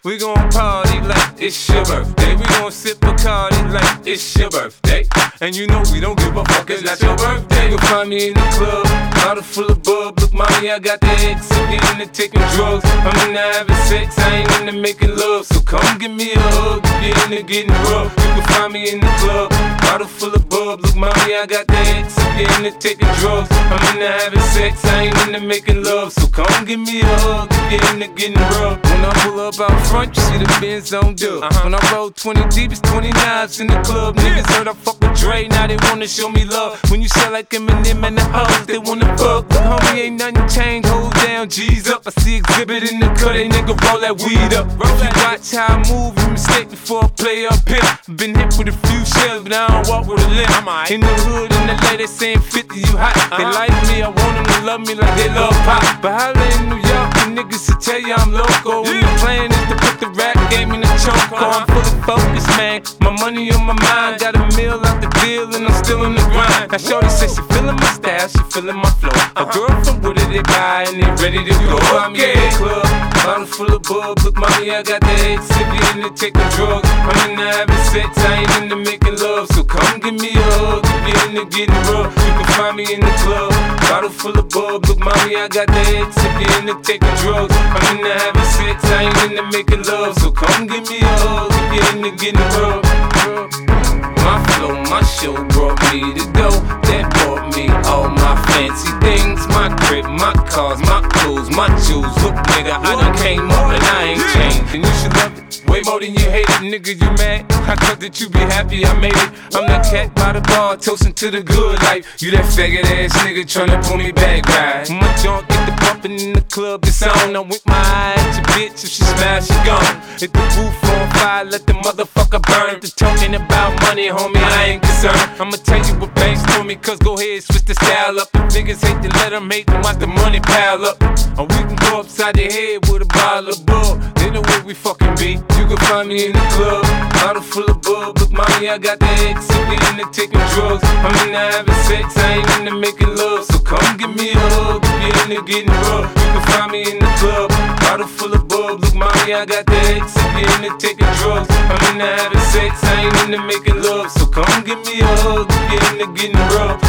We gon' party like it's your birthday. We gon' sip Bacardi like it's your birthday. And you know we don't give a fuck, it's not your birthday. You'll find me in the club, bottle full of bub. Look, mommy, I got the X, I'm getting into taking drugs. I'm into having sex, I ain't into making love. So come give me a hug, get into getting rough. You can find me in the club, bottle full of bub. Look, mommy, I got the X, I'm getting into taking drugs. I'm into having sex, I ain't into making love. So come give me a hug, get into getting rough. When I pull up out front, you see the Benz on dub. When I roll 20 deep, it's 20 knives in the club. Niggas heard I fuck with Dre, now they wanna show me love. When you sell like Eminem and the hoes, they wanna fuck. But homie, ain't nothing changed, hold down, G's up. I see exhibit in the cut, they nigga roll that weed up. If you watch how I move, you mistake before I play up here. Been hit with a few shells, but I don't walk with a limp. In the hood, in the lady saying 50, you hot. They like me, I want them to love me like they love pop. But holla in New York, the niggas will tell you I'm loco. And the plan is to put the rap game in the choke. I'm fully focused, man. My money on my mind, got a meal out the deal, and I'm still in the grind. Now shorty says she feeling my style, she feeling my flow. A girl from Wooded, they buy and they ready to go. I'm in the club, bottle full of bub. Look, mommy, I got the X, if you into taking drugs. I'm into having sex, I ain't into making love. So come give me a hug, if you into getting rough. You can find me in the club, bottle full of bub. Look, mommy, I got the X, if you into taking drugs. I'm into having sex, I ain't into making love. So come give me a hug, if you into getting rough. My flow, my show brought me to go. That brought me all my fancy things. My crib, my cars, my clothes, my jewels. Look, nigga, I done came up and I ain't changed. And you should love it way more than you hate it. Nigga, you mad? I thought that you be happy I made it. I'm that cat by the bar, toasting to the good life. You that faggot ass nigga tryna pull me back, right? My junk get the bumpin' in the club, it's on. I'm with my eye at your bitch, if she smash, she gone. Hit the roof on fire, let the motherfucker burn. The talking about money, homie, I ain't concerned. I'ma tell you what banks told me, cause go ahead, switch the style up. If niggas hate to let them hate them, watch the money pile up. Or we can go upside the head with a bottle of bub. They know where we fucking be. You can find me in the club, bottle full of bub. Look, mommy, I got the X, if you into taking drugs. I'm into having sex, I ain't into making love. So come give me a hug, if you into getting rough. You can find me in the club, bottle full of bub. Look, mommy, I got the X, if you into taking drugs. I'm into having sex, I ain't into making love. So come give me a hug, if you into getting rough.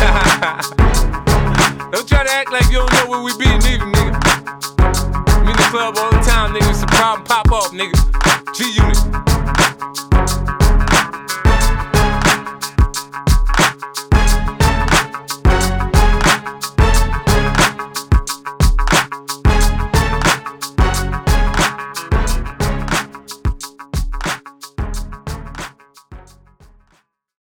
Don't try to act like you don't know where we be, neither, nigga. I'm in the club all the time, nigga. It's a problem, pop off, nigga. G-Unit.